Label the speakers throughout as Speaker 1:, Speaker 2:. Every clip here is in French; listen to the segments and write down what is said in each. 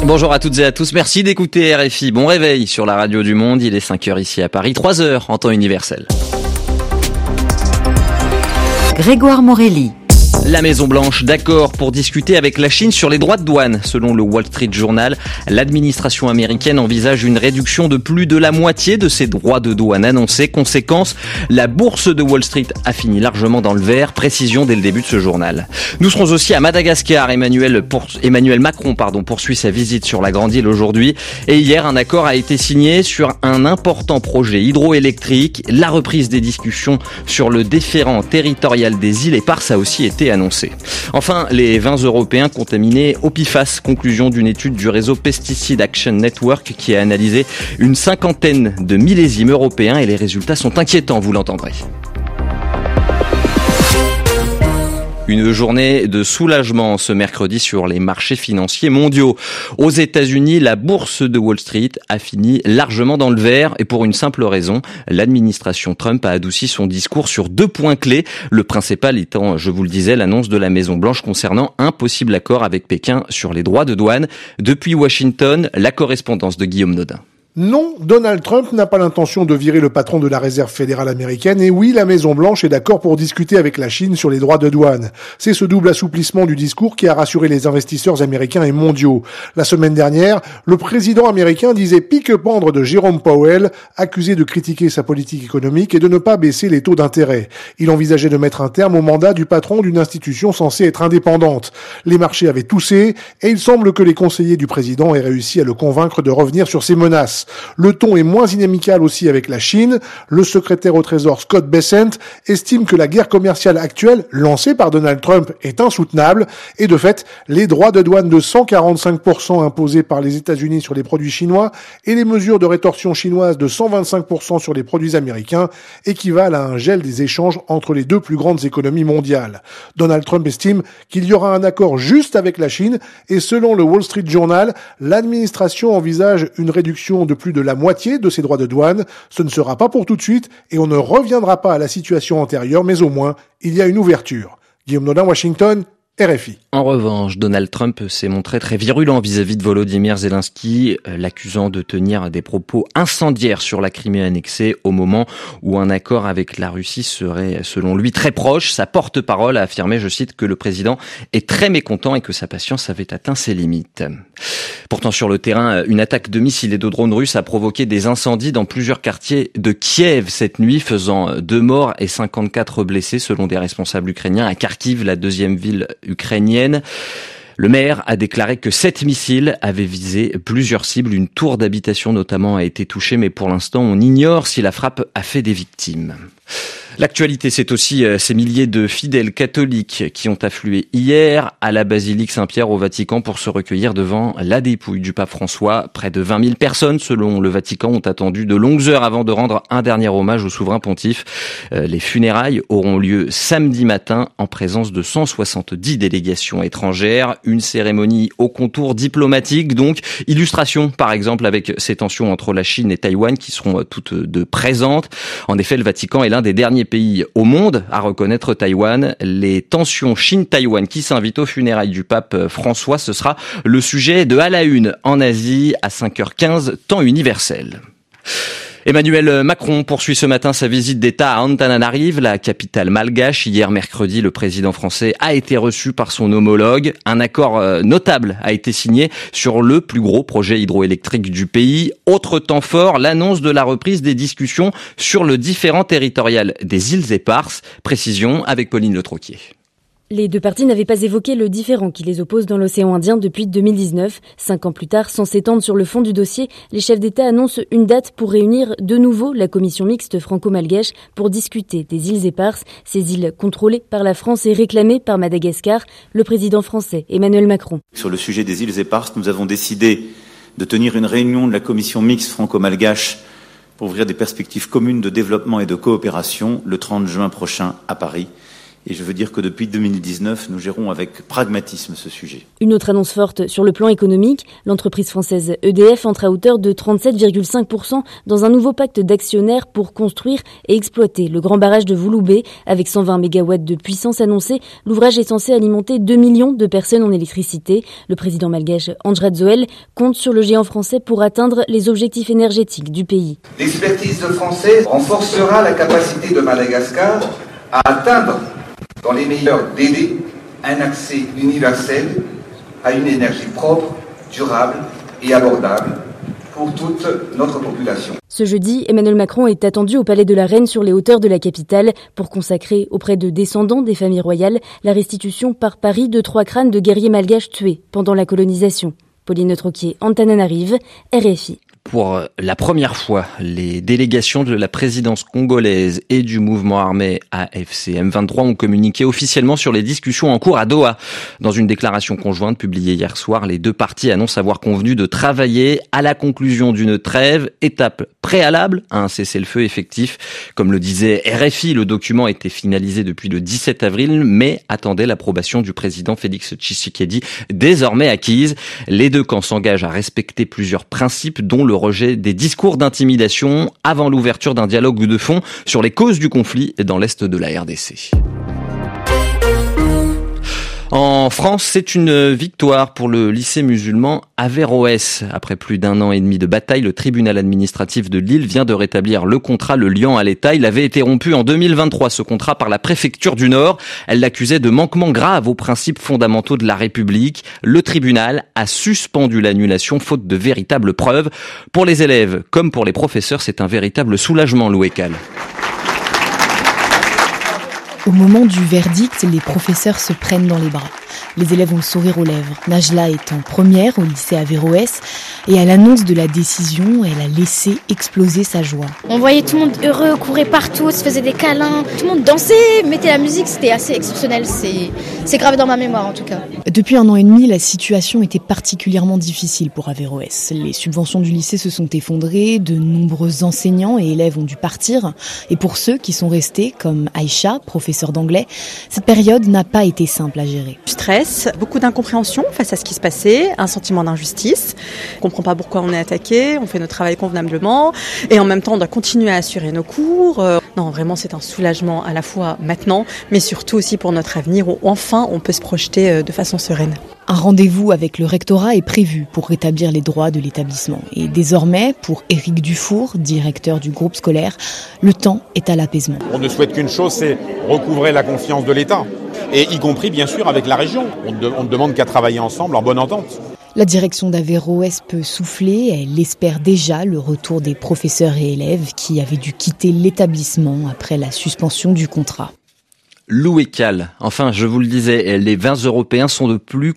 Speaker 1: Bonjour à toutes et à tous, merci d'écouter RFI. Bon réveil sur la radio du monde, il est 5h ici à Paris, 3h en temps universel.
Speaker 2: Grégoire Morelli.
Speaker 1: La Maison-Blanche d'accord pour discuter avec la Chine sur les droits de douane. Selon le Wall Street Journal, l'administration américaine envisage une réduction de plus de la moitié de ses droits de douane annoncés. Conséquence, la bourse de Wall Street a fini largement dans le vert. Précision dès le début de ce journal. Nous serons aussi à Madagascar. Emmanuel Macron poursuit sa visite sur la grande île aujourd'hui. Et hier, un accord a été signé sur un important projet hydroélectrique. La reprise des discussions sur le différend territorial des îles éparses a aussi été annoncé. Enfin, les vins européens contaminés au PFAS, conclusion d'une étude du réseau Pesticide Action Network qui a analysé une 50aine de millésimes européens et les résultats sont inquiétants, vous l'entendrez. Une journée de soulagement ce mercredi sur les marchés financiers mondiaux. Aux États-Unis, la bourse de Wall Street a fini largement dans le vert et pour une simple raison, l'administration Trump a adouci son discours sur 2 points clés. Le principal étant, je vous le disais, l'annonce de la Maison-Blanche concernant un possible accord avec Pékin sur les droits de douane. Depuis Washington, la correspondance de Guillaume Nodin.
Speaker 3: Non, Donald Trump n'a pas l'intention de virer le patron de la Réserve fédérale américaine et oui, la Maison-Blanche est d'accord pour discuter avec la Chine sur les droits de douane. C'est ce double assouplissement du discours qui a rassuré les investisseurs américains et mondiaux. La semaine dernière, le président américain disait pique-pendre de Jérôme Powell, accusé de critiquer sa politique économique et de ne pas baisser les taux d'intérêt. Il envisageait de mettre un terme au mandat du patron d'une institution censée être indépendante. Les marchés avaient toussé et il semble que les conseillers du président aient réussi à le convaincre de revenir sur ses menaces. Le ton est moins inamical aussi avec la Chine. Le secrétaire au Trésor Scott Bessent estime que la guerre commerciale actuelle, lancée par Donald Trump, est insoutenable et de fait, les droits de douane de 145% imposés par les États-Unis sur les produits chinois et les mesures de rétorsion chinoises de 125% sur les produits américains équivalent à un gel des échanges entre les 2 plus grandes économies mondiales. Donald Trump estime qu'il y aura un accord juste avec la Chine et selon le Wall Street Journal, l'administration envisage une réduction de plus de la moitié de ses droits de douane. Ce ne sera pas pour tout de suite et on ne reviendra pas à la situation antérieure, mais au moins, il y a une ouverture. Guillaume Nodin, Washington, RFI.
Speaker 1: En revanche, Donald Trump s'est montré très virulent vis-à-vis de Volodymyr Zelensky, l'accusant de tenir des propos incendiaires sur la Crimée annexée au moment où un accord avec la Russie serait, selon lui, très proche. Sa porte-parole a affirmé, je cite, que le président est très mécontent et que sa patience avait atteint ses limites. Pourtant, sur le terrain, une attaque de missiles et de drones russes a provoqué des incendies dans plusieurs quartiers de Kiev cette nuit, faisant 2 morts et 54 blessés, selon des responsables ukrainiens, à Kharkiv, la 2e ville ukrainienne. Le maire a déclaré que 7 missiles avaient visé plusieurs cibles. Une tour d'habitation notamment a été touchée, mais pour l'instant, on ignore si la frappe a fait des victimes. L'actualité, c'est aussi ces milliers de fidèles catholiques qui ont afflué hier à la basilique Saint-Pierre au Vatican pour se recueillir devant la dépouille du pape François. Près de 20 000 personnes, selon le Vatican, ont attendu de longues heures avant de rendre un dernier hommage au souverain pontife. Les funérailles auront lieu samedi matin en présence de 170 délégations étrangères. Une cérémonie au contour diplomatique, donc illustration par exemple avec ces tensions entre la Chine et Taïwan qui seront toutes deux présentes. En effet, le Vatican est l'un des derniers pays au monde à reconnaître Taïwan. Les tensions Chine-Taïwan qui s'invitent aux funérailles du pape François, ce sera le sujet de À la Une en Asie à 5h15, temps universel. Emmanuel Macron poursuit ce matin sa visite d'État à Antananarive, la capitale malgache. Hier mercredi, le président français a été reçu par son homologue. Un accord notable a été signé sur le plus gros projet hydroélectrique du pays. Autre temps fort, l'annonce de la reprise des discussions sur le différend territorial des îles éparses. Précision avec Pauline Le Troquier.
Speaker 4: Les 2 parties n'avaient pas évoqué le différend qui les oppose dans l'océan Indien depuis 2019. 5 ans plus tard, sans s'étendre sur le fond du dossier, les chefs d'État annoncent une date pour réunir de nouveau la commission mixte franco-malgache pour discuter des îles éparses, ces îles contrôlées par la France et réclamées par Madagascar. Le président français Emmanuel Macron.
Speaker 5: Sur le sujet des îles éparses, nous avons décidé de tenir une réunion de la commission mixte franco-malgache pour ouvrir des perspectives communes de développement et de coopération le 30 juin prochain à Paris. Et je veux dire que depuis 2019, nous gérons avec pragmatisme ce sujet.
Speaker 4: Une autre annonce forte sur le plan économique, l'entreprise française EDF entre à hauteur de 37,5% dans un nouveau pacte d'actionnaires pour construire et exploiter le grand barrage de Vouloubé. Avec 120 MW de puissance annoncée, l'ouvrage est censé alimenter 2 millions de personnes en électricité. Le président malgache André Zoël compte sur le géant français pour atteindre les objectifs énergétiques du pays.
Speaker 6: L'expertise française renforcera la capacité de Madagascar à atteindre dans les meilleurs délais un accès universel à une énergie propre, durable et abordable pour toute notre population.
Speaker 4: Ce jeudi, Emmanuel Macron est attendu au Palais de la Reine sur les hauteurs de la capitale pour consacrer auprès de descendants des familles royales la restitution par Paris de 3 crânes de guerriers malgaches tués pendant la colonisation. Pauline Troquier, Antananarive, RFI.
Speaker 1: Pour la première fois, les délégations de la présidence congolaise et du mouvement armé AFC M23 ont communiqué officiellement sur les discussions en cours à Doha. Dans une déclaration conjointe publiée hier soir, les deux parties annoncent avoir convenu de travailler à la conclusion d'une trêve, étape préalable à un cessez-le-feu effectif. Comme le disait RFI, le document était finalisé depuis le 17 avril, mais attendait l'approbation du président Félix Tshisekedi, désormais acquise. Les deux camps s'engagent à respecter plusieurs principes, dont le rejet des discours d'intimidation avant l'ouverture d'un dialogue de fond sur les causes du conflit dans l'est de la RDC. En France, c'est une victoire pour le lycée musulman Averroès. Après plus d'1 an et demi de bataille, le tribunal administratif de Lille vient de rétablir le contrat le liant à l'État. Il avait été rompu en 2023, ce contrat, par la préfecture du Nord. Elle l'accusait de manquements graves aux principes fondamentaux de la République. Le tribunal a suspendu l'annulation faute de véritables preuves. Pour les élèves comme pour les professeurs, c'est un véritable soulagement, Loué Cal.
Speaker 7: Au moment du verdict, les professeurs se prennent dans les bras. Les élèves ont le sourire aux lèvres. Najla est en première au lycée Averroès et à l'annonce de la décision, elle a laissé exploser sa joie.
Speaker 8: On voyait tout le monde heureux, courait partout, se faisait des câlins. Tout le monde dansait, mettait la musique, c'était assez exceptionnel. C'est gravé dans ma mémoire en tout cas.
Speaker 7: Depuis 1 an et demi, la situation était particulièrement difficile pour Averroès. Les subventions du lycée se sont effondrées, de nombreux enseignants et élèves ont dû partir. Et pour ceux qui sont restés, comme Aïcha, professeur d'anglais, cette période n'a pas été simple à gérer.
Speaker 9: Stress, beaucoup d'incompréhension face à ce qui se passait, un sentiment d'injustice. On comprend pas pourquoi on est attaqué, on fait notre travail convenablement et en même temps on doit continuer à assurer nos cours. Non, vraiment c'est un soulagement à la fois maintenant, mais surtout aussi pour notre avenir où enfin on peut se projeter de façon sereine.
Speaker 7: Un rendez-vous avec le rectorat est prévu pour rétablir les droits de l'établissement. Et désormais, pour Éric Dufour, directeur du groupe scolaire, le temps est à l'apaisement.
Speaker 10: On ne souhaite qu'une chose, c'est recouvrer la confiance de l'État. Et y compris, bien sûr, avec la région. On ne demande qu'à travailler ensemble en bonne entente.
Speaker 7: La direction d'Averroès peut souffler. Elle espère déjà le retour des professeurs et élèves qui avaient dû quitter l'établissement après la suspension du contrat.
Speaker 1: Loué Cal. Enfin, je vous le disais, les vins européens sont de plus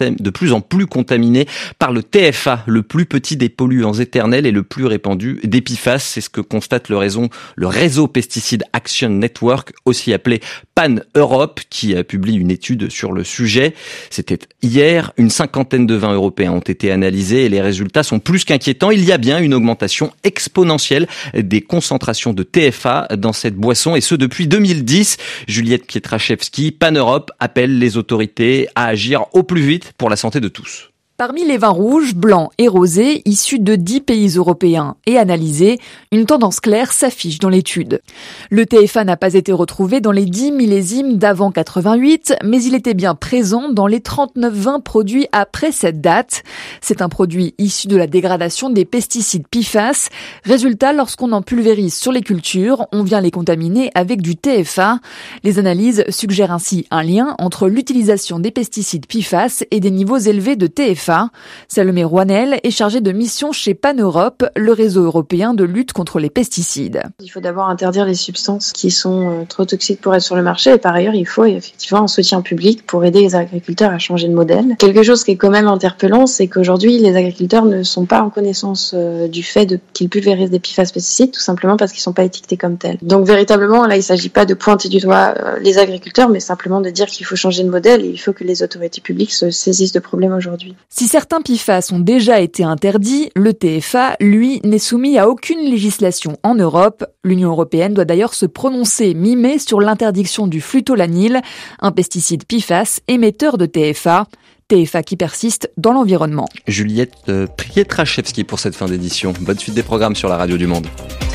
Speaker 1: en plus contaminés par le TFA, le plus petit des polluants éternels et le plus répandu des PFAS. C'est ce que constate le réseau Pesticide Action Network, aussi appelé Pan-Europe, qui publie une étude sur le sujet. C'était hier, une 50aine de vins européens ont été analysés et les résultats sont plus qu'inquiétants. Il y a bien une augmentation exponentielle des concentrations de TFA dans cette boisson, et ce depuis 2010. Juliette Pietraszewski, Pan-Europe appelle les autorités à agir au plus vite pour la santé de tous.
Speaker 11: Parmi les vins rouges, blancs et rosés issus de 10 pays européens et analysés, une tendance claire s'affiche dans l'étude. Le TFA n'a pas été retrouvé dans les 10 millésimes d'avant 88, mais il était bien présent dans les 39 vins produits après cette date. C'est un produit issu de la dégradation des pesticides PFAS. Résultat, lorsqu'on en pulvérise sur les cultures, on vient les contaminer avec du TFA. Les analyses suggèrent ainsi un lien entre l'utilisation des pesticides PFAS et des niveaux élevés de TFA. Salomé Rouanel est chargée de mission chez Pan-Europe, le réseau européen de lutte contre les pesticides.
Speaker 12: Il faut d'abord interdire les substances qui sont trop toxiques pour être sur le marché, et par ailleurs il faut effectivement un soutien public pour aider les agriculteurs à changer de modèle. Quelque chose qui est quand même interpellant, c'est qu'aujourd'hui les agriculteurs ne sont pas en connaissance du fait qu'ils pulvérisent des PFAS pesticides, tout simplement parce qu'ils ne sont pas étiquetés comme tels. Donc véritablement là il ne s'agit pas de pointer du doigt les agriculteurs, mais simplement de dire qu'il faut changer de modèle et il faut que les autorités publiques se saisissent de problèmes aujourd'hui.
Speaker 11: Si certains PFAS ont déjà été interdits, le TFA, lui, n'est soumis à aucune législation en Europe. L'Union européenne doit d'ailleurs se prononcer mi-mai sur l'interdiction du flutolanyl, un pesticide PFAS émetteur de TFA. TFA qui persiste dans l'environnement.
Speaker 1: Juliette Pietraszewski pour cette fin d'édition. Bonne suite des programmes sur la Radio du Monde.